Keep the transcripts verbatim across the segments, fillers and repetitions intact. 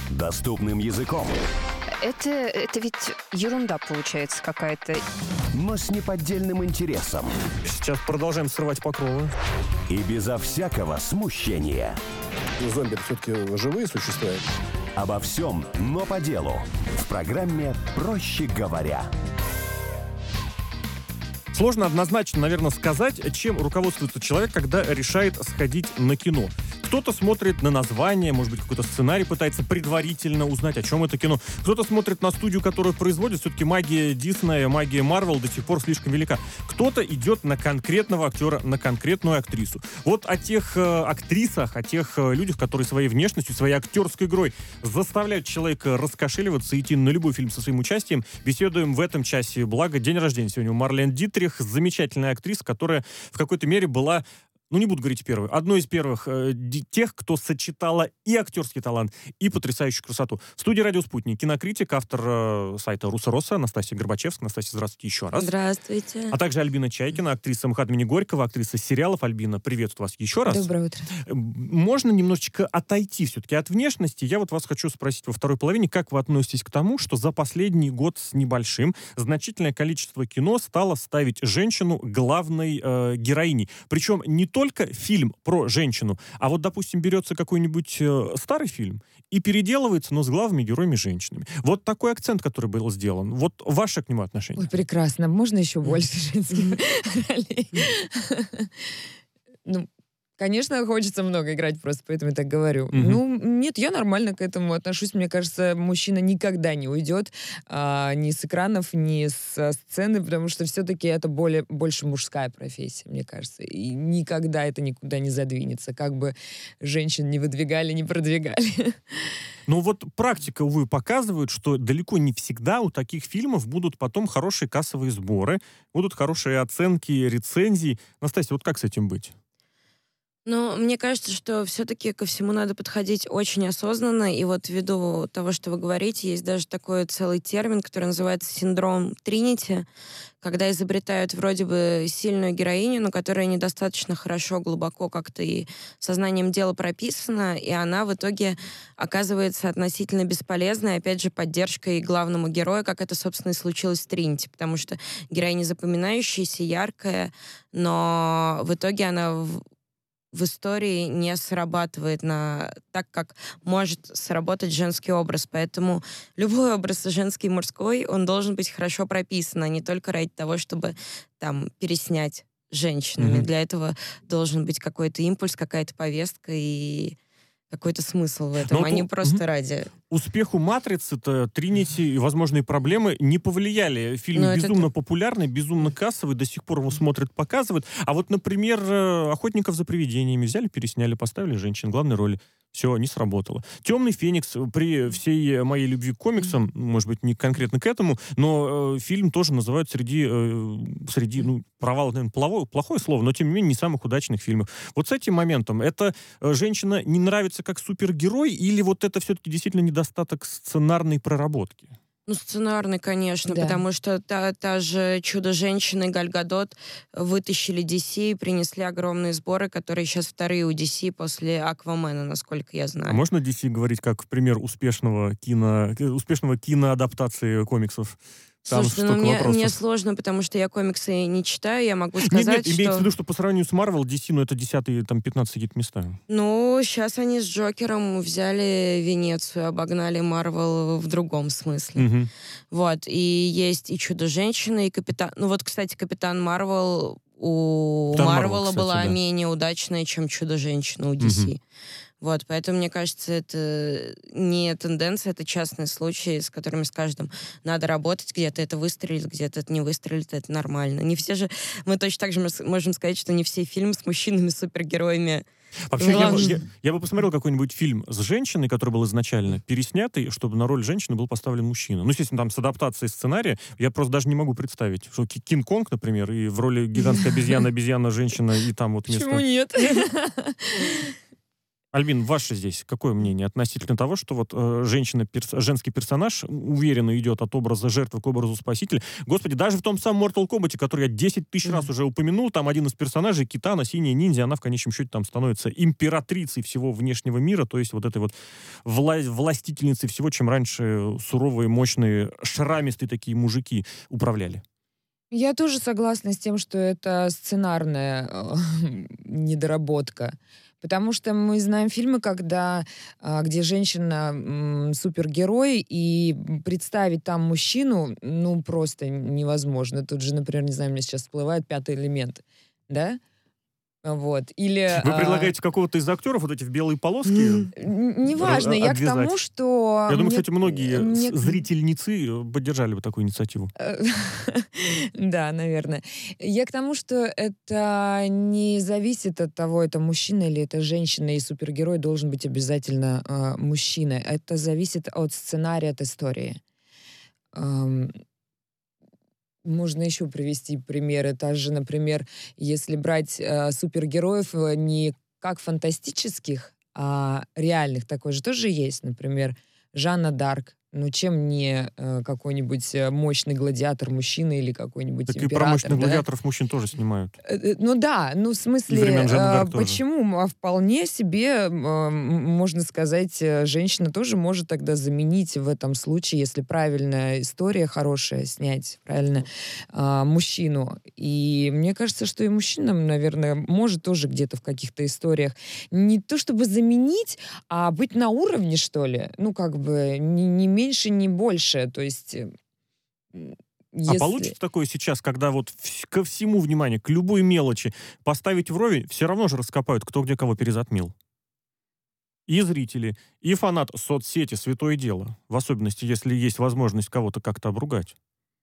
Доступным языком. Это, это ведь ерунда получается какая-то. Но с неподдельным интересом. Сейчас продолжаем срывать покровы. И безо всякого смущения. Зомби все-таки живые существа. Обо всем, но по делу. В программе «Проще говоря». Сложно однозначно, наверное, сказать, чем руководствуется человек, когда решает сходить на кино. Кто-то смотрит на название, может быть, какой-то сценарий пытается предварительно узнать, о чем это кино. Кто-то смотрит на студию, которую производит. Все-таки магия Диснея, магия Марвел до сих пор слишком велика. Кто-то идет на конкретного актера, на конкретную актрису. Вот о тех э, актрисах, о тех э, людях, которые своей внешностью, своей актерской игрой заставляют человека раскошеливаться и идти на любой фильм со своим участием, беседуем в этом часе. Благо, день рождения сегодня у Марлен Дитрих, замечательная актриса, которая в какой-то мере была, ну, не буду говорить первой, одной из первых э, тех, кто сочетала и актерский талант, и потрясающую красоту. В студии «Радио Спутник» кинокритик, автор э, сайта «Руса Росса» Анастасия Горбачевская. Анастасия, здравствуйте еще раз. Здравствуйте. А также Альбина Чайкина, актриса МХАТ имени Горького, актриса сериалов. Альбина, приветствую вас еще раз. Доброе утро. Можно немножечко отойти все-таки от внешности. Я вот вас хочу спросить во второй половине, как вы относитесь к тому, что за последний год с небольшим значительное количество кино стало ставить женщину главной э, героиней. Причем не только фильм про женщину, а вот, допустим, берется какой-нибудь э, старый фильм и переделывается, но с главными героями женщинами. Вот такой акцент, который был сделан. Вот ваше к нему отношение. Ой, прекрасно. Можно еще больше женских ролей? Ну, конечно, хочется много играть, просто поэтому я так говорю. Мгм. Ну, нет, я нормально к этому отношусь. Мне кажется, мужчина никогда не уйдет а, ни с экранов, ни со сцены, потому что все-таки это более, больше мужская профессия, мне кажется. И никогда это никуда не задвинется, как бы женщин не выдвигали, не продвигали. Но вот практика, увы, показывает, что далеко не всегда у таких фильмов будут потом хорошие кассовые сборы, будут хорошие оценки, рецензии. Настасья, вот как с этим быть? Ну, мне кажется, что все-таки ко всему надо подходить очень осознанно. И вот ввиду того, что вы говорите, есть даже такой целый термин, который называется синдром Тринити, когда изобретают вроде бы сильную героиню, но которая недостаточно хорошо, глубоко как-то и сознанием дела прописана, и она в итоге оказывается относительно бесполезной, опять же, поддержкой главному герою, как это, собственно, и случилось в Тринити, потому что героиня запоминающаяся, яркая, но в итоге она в в истории не срабатывает на так, как может сработать женский образ. Поэтому любой образ женский и мужской, он должен быть хорошо прописан, а не только ради того, чтобы там переснять женщинами. Мгм. Для этого должен быть какой-то импульс, какая-то повестка и какой-то смысл в этом, Но а вот не у- просто мгм. ради... Успеху «Матрицы»-то, «Тринити» и возможные проблемы не повлияли. Фильм Ну, это безумно популярный, безумно кассовый, до сих пор его смотрят, показывают. А вот, например, э, «Охотников за привидениями» взяли, пересняли, поставили женщин в главной роли. Все, не сработало. «Темный феникс», при всей моей любви к комиксам, может быть, не конкретно к этому, но э, фильм тоже называют среди, э, среди ну, провал, наверное, плохое, плохое слово, но, тем не менее, не самых удачных фильмов. Вот с этим моментом, это э, женщина не нравится как супергерой, или вот это все-таки действительно недостаток сценарной проработки? Ну, сценарный, конечно, Да. потому что та, та же «Чудо-женщина» и «Галь Гадот» вытащили ди си и принесли огромные сборы, которые сейчас вторые у ди си после «Аквамена», насколько я А знаю. можно ди си говорить как в пример успешного кино, э, успешного киноадаптации комиксов? Там Слушайте, ну столько мне, вопросов. мне сложно, потому что я комиксы не читаю, я могу Нет, сказать, нет, имеется в что... виду, что по сравнению с Marvel, ди си, ну, это десятые, там, пятнадцатые какие-то места. Ну, сейчас они с Джокером взяли Венецию, обогнали Марвел в другом смысле. Мгм. Вот, и есть и Чудо-женщина, и Капитан... Ну вот, кстати, Капитан Марвел у Капитан Марвел, Марвела кстати, была да. менее удачная, чем Чудо-женщина у ди Мгм. си. Вот, поэтому, мне кажется, это не тенденция, это частные случаи, с которыми с каждым надо работать. Где-то это выстрелит, где-то это не выстрелит, это нормально. Не все же... Мы точно так же мос- можем сказать, что не все фильмы с мужчинами-супергероями. Вообще, я, бы- Главное. я- я бы посмотрел какой-нибудь фильм с женщиной, который был изначально переснятый, чтобы на роль женщины был поставлен мужчина. Ну, естественно, там с адаптацией сценария я просто даже не могу представить, что Ки- Кинг-Конг, например, и в роли гигантской обезьяны, обезьяна, женщина, и там вот Почему вместо... нет? Альбин, ваше здесь какое мнение относительно того, что вот э, женщина, перс, женский персонаж уверенно идет от образа жертвы к образу спасителя? Господи, даже в том самом Mortal Kombat, который я десять тысяч раз уже упомянул, там один из персонажей, Китана, синяя ниндзя, она в конечном счете там становится императрицей всего внешнего мира, то есть вот этой вот вла властительницей всего, чем раньше суровые, мощные, шрамистые такие мужики управляли. Я тоже согласна с тем, что это сценарная э, недоработка. Потому что мы знаем фильмы, когда, а, где женщина м, супергерой, и представить там мужчину, ну, просто невозможно. Тут же, например, не знаю, мне сейчас всплывает «Пятый элемент», да? Вот. Или, Вы а, предлагаете какого-то из актеров вот эти в белые полоски? н- Неважно, я к обвязать? тому, что... Я думаю, мне- кстати, многие мне- с- зрительницы поддержали бы такую инициативу. Э, Да, наверное. Я к тому, что это не зависит от того, это мужчина или это женщина, и супергерой должен быть обязательно а, мужчина. Это зависит от сценария, от истории. Ам, Можно еще привести примеры. Та же, например, если брать а, супергероев э, не как фантастических, а реальных, такой же тоже есть. Например, Жанна Дарк. Ну, чем не э, какой-нибудь э, мощный гладиатор мужчина или какой-нибудь Так и император, про мощных да? гладиаторов мужчин тоже снимают. Э, э, Ну да, ну в смысле, времен Жанны э, Дарк тоже. почему? А вполне себе, э, м, можно сказать, э, женщина тоже может тогда заменить в этом случае, если правильная история хорошая снять, правильно, а, мужчину. И мне кажется, что и мужчинам, наверное, может тоже где-то в каких-то историях не то чтобы заменить, а быть на уровне, что ли. Ну, как бы, ни, ни меньше, ни больше. То есть... э, м, А если- получится такое сейчас, когда вот вс- ко всему внимание, к любой мелочи поставить вровень, все равно же раскопают, кто где кого перезатмил. И зрители, и фанат соцсети — святое дело. В особенности, если есть возможность кого-то как-то обругать.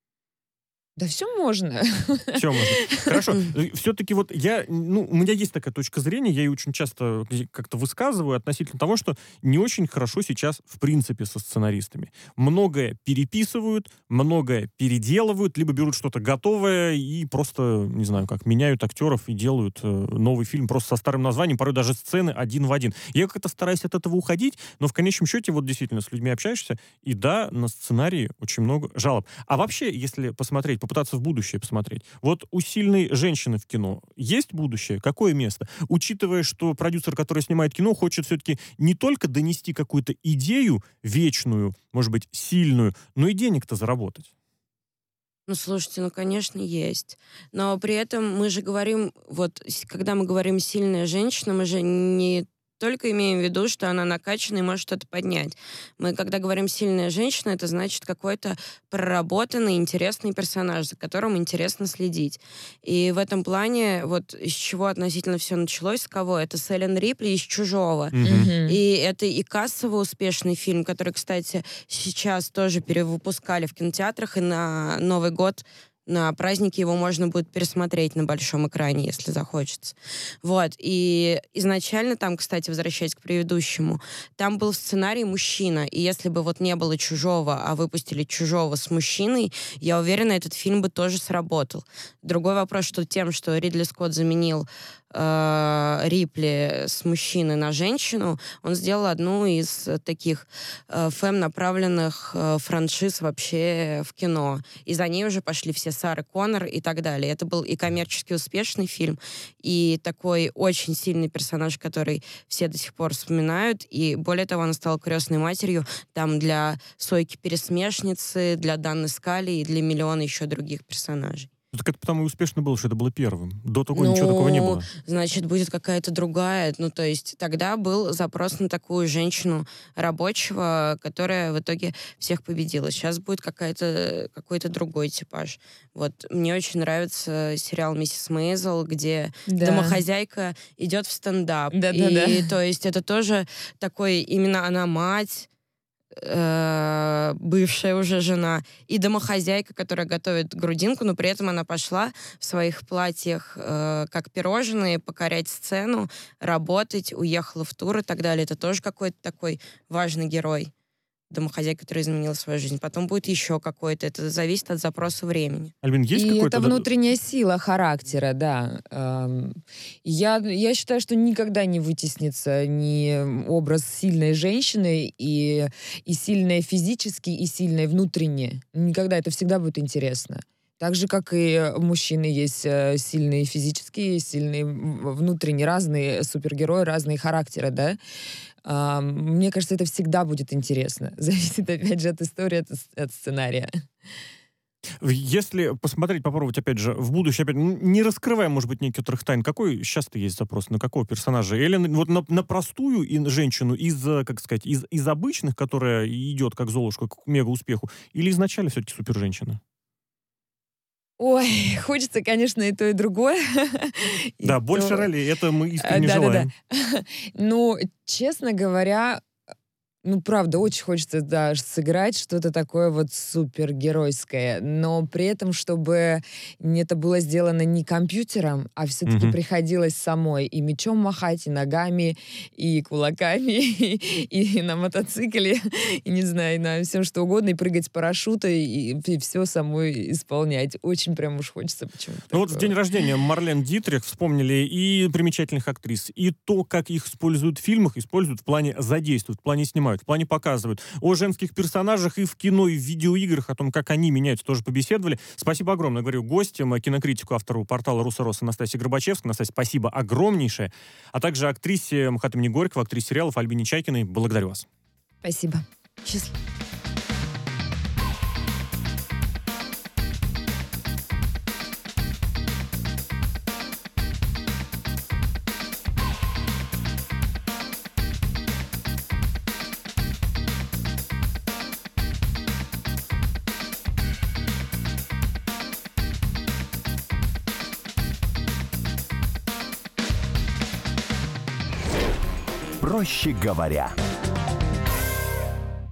Да все можно. Все можно. Хорошо. Все-таки вот я, ну, у меня есть такая точка зрения, я ее очень часто как-то высказываю относительно того, что не очень хорошо сейчас в принципе со сценаристами. Многое переписывают, многое переделывают, либо берут что-то готовое и просто, не знаю как, меняют актеров и делают э, новый фильм просто со старым названием, порой даже сцены один в один. Я как-то стараюсь от этого уходить, но в конечном счете вот действительно с людьми общаешься, и да, на сценарии очень много жалоб. А вообще, если посмотреть, попытаться в будущее посмотреть. Вот у сильной женщины в кино есть будущее? Какое место? Учитывая, что продюсер, который снимает кино, хочет все-таки не только донести какую-то идею вечную, может быть, сильную, но и денег-то заработать. Ну, слушайте, ну, конечно, есть. Но при этом мы же говорим, вот, с- когда мы говорим «сильная женщина», мы же не только имеем в виду, что она накачана и может что-то поднять. Мы, когда говорим «сильная женщина», это значит какой-то проработанный, интересный персонаж, за которым интересно следить. И в этом плане, вот из чего относительно все началось, с кого? Это с Эллен Рипли из «Чужого». Мгм. И это и кассово успешный фильм, который, кстати, сейчас тоже перевыпускали в кинотеатрах, и на Новый год, на праздники его можно будет пересмотреть на большом экране, если захочется. Вот. И изначально там, кстати, возвращаясь к предыдущему, там был в сценарии мужчина, и если бы вот не было «Чужого», а выпустили «Чужого» с мужчиной, я уверена, этот фильм бы тоже сработал. Другой вопрос, что тем, что Ридли Скотт заменил э, Рипли с мужчины на женщину, он сделал одну из э, таких э, фэм-направленных э, франшиз вообще в кино. И за ней уже пошли все Сары Коннор и так далее. Это был и коммерчески успешный фильм, и такой очень сильный персонаж, который все до сих пор вспоминают. И более того, она стала крестной матерью там для Сойки-пересмешницы, для Данны Скали и для миллиона еще других персонажей. Так это потому и успешно было, что это было первым. До того ничего такого не было. Значит, будет какая-то другая. Ну, то есть тогда был запрос на такую женщину рабочего, которая в итоге всех победила. Сейчас будет какая-то, какой-то другой типаж. Вот мне очень нравится сериал «Миссис Мейзел», где Да. домохозяйка идет в стендап. Да-да-да. И то есть это тоже такой, именно она мать, э, бывшая уже жена, и домохозяйка, которая готовит грудинку, но при этом она пошла в своих платьях э, как пирожные покорять сцену, работать, уехала в тур и так далее. Это тоже какой-то такой важный герой. домохозяйка, которая изменила свою жизнь. Потом будет еще какой-то. Это зависит от запроса времени. Альбин, есть И какой-то... это внутренняя сила характера, да. Эм, Я, я считаю, что никогда не вытеснится ни образ сильной женщины и, и сильной физически, и сильной внутренне. Никогда. Это всегда будет интересно. Так же, как и мужчины есть э, сильные физические, сильные в- внутренне, разные супергерои, разные характеры, да. А, Мне кажется, это всегда будет интересно. Зависит, опять же, от истории, от, с- от сценария. Если посмотреть, попробовать, опять же, в будущее, опять, ну, не раскрывая, может быть, некоторых тайн, какой сейчас-то есть запрос, на какого персонажа? Или на- вот на, на простую и- женщину из, э, как сказать, из, из обычных, которая идет как Золушка к мега-успеху, или изначально все-таки супер-женщина? Ой, хочется, конечно, и то, и другое. И Да, то- больше ролей, это мы искренне А, желаем. да-да-да. Ну, честно говоря, ну, правда, очень хочется, да, сыграть что-то такое вот супергеройское, но при этом, чтобы не это было сделано не компьютером, а все-таки Мгм. приходилось самой и мечом махать, и ногами, и кулаками, и, и на мотоцикле, и, не знаю, на всем что угодно, и прыгать с парашюта, и, все самой исполнять. Очень прям уж хочется почему-то Ну вот в такого. день рождения Марлен Дитрих вспомнили и примечательных актрис, и то, как их используют в фильмах, используют в плане задействуют, в плане снимают, в плане показывают. О женских персонажах и в кино, и в видеоиграх, о том, как они меняются, тоже побеседовали. Спасибо огромное, говорю, гостям, кинокритику, автору портала «Руссорос» Анастасии Горбачевской. Настасья, спасибо огромнейшее. А также актрисе МХАТ имени Горького, актрисе сериалов Альбине Чайкиной. Благодарю вас. Спасибо. Счастливо. Проще говоря.